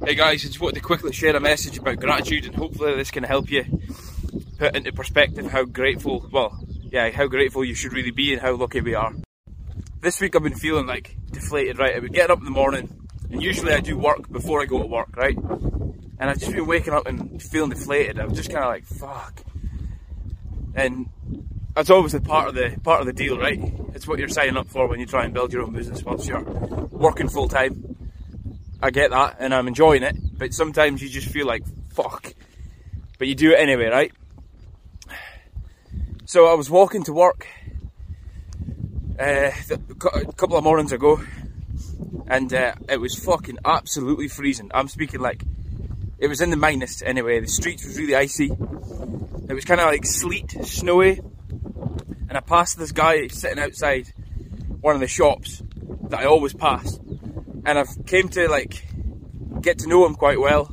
Hey guys, I just wanted to quickly share a message about gratitude, and hopefully this can help you put into perspective how grateful, how grateful you should really be and how lucky we are. This week I've been feeling like deflated, right? I've been getting up in the morning, and usually I do work before I go to work, right? And I've just been waking up and feeling deflated. I'm just kind of like, fuck. And that's obviously part of the deal, right? It's what you're signing up for when you try and build your own business whilst you're working full time. I get that, and I'm enjoying it, but sometimes you just feel like, fuck. But you do it anyway, right? So I was walking to work a couple of mornings ago, and it was fucking absolutely freezing. I'm speaking like, it was in the minus anyway. The streets was really icy. It was kind of like sleet, snowy, and I passed this guy sitting outside one of the shops that I always pass. And I've came to like get to know him quite well.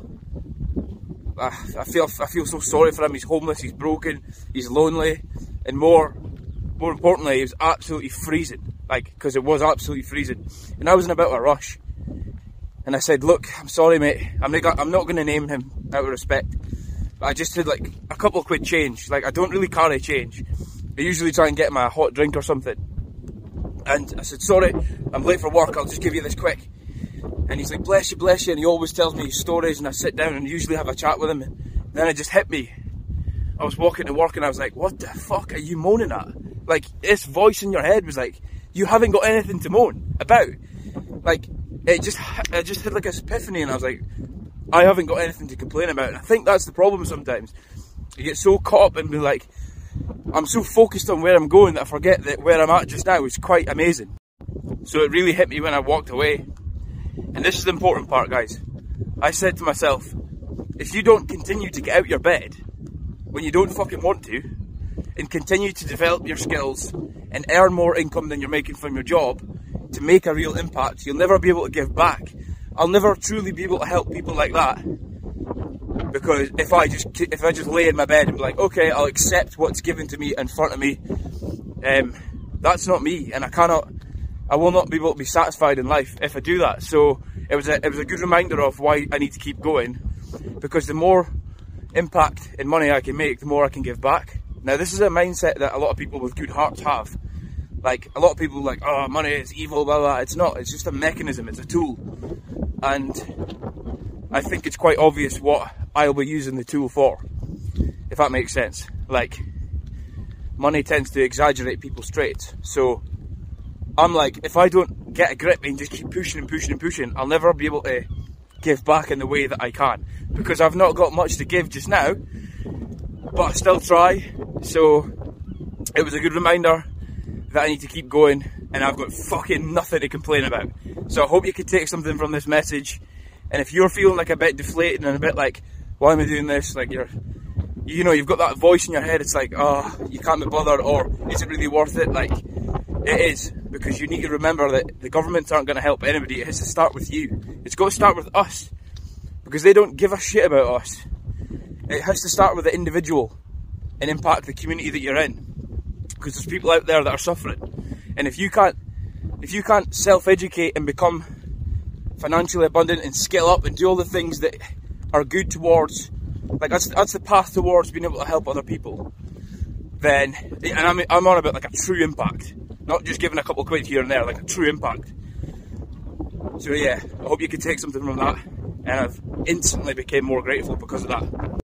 I feel so sorry for him. He's homeless, he's broken, he's lonely, and more importantly, he was absolutely freezing. Like, because it was absolutely freezing, and I was in a bit of a rush. And I said, "Look, I'm sorry, mate. I'm not going to name him out of respect, but I just had like a couple of quid change. Like, I don't really carry change. I usually try and get him a hot drink or something." And I said, "Sorry, I'm late for work. I'll just give you this quick." And he's like, bless you, and he always tells me his stories, and I sit down and usually have a chat with him, and then it just hit me. I was walking to work and I was like, what the fuck are you moaning at? Like, this voice in your head was like, you haven't got anything to moan about. Like, I just had like an epiphany, and I was like, I haven't got anything to complain about. And I think that's the problem sometimes. You get so caught up and be like, I'm so focused on where I'm going that I forget that where I'm at just now is quite amazing. So it really hit me when I walked away. And this is the important part, guys. I said to myself, if you don't continue to get out your bed when you don't fucking want to, and continue to develop your skills and earn more income than you're making from your job to make a real impact, you'll never be able to give back. I'll never truly be able to help people like that, because if I just lay in my bed and be like, okay, I'll accept what's given to me in front of me, that's not me, and I will not be able to be satisfied in life if I do that. So it was a good reminder of why I need to keep going, because the more impact and money I can make, the more I can give back. Now, this is a mindset that a lot of people with good hearts have. Like, a lot of people are like, oh, money is evil, blah, blah. It's not. It's just a mechanism. It's a tool. And I think it's quite obvious what I'll be using the tool for, if that makes sense. Like, money tends to exaggerate people's traits. So I'm like, if I don't get a grip and just keep pushing and pushing and pushing, I'll never be able to give back in the way that I can, because I've not got much to give just now, but I still try. So it was a good reminder that I need to keep going, and I've got fucking nothing to complain about. So I hope you can take something from this message. And if you're feeling like a bit deflated and a bit like, why am I doing this? Like, you've got that voice in your head. It's like, oh, you can't be bothered, or is it really worth it? Like, it is, because you need to remember that the governments aren't going to help anybody. It has to start with you. It's got to start with us, because they don't give a shit about us. It has to start with the individual and impact the community that you're in, because there's people out there that are suffering. And if you can't self-educate and become financially abundant and scale up and do all the things that are good towards, like, that's the path towards being able to help other people, then, and I'm on about like a true impact, not just giving a couple of quid here and there, like a true impact. So yeah, I hope you can take something from that, and I've instantly became more grateful because of that.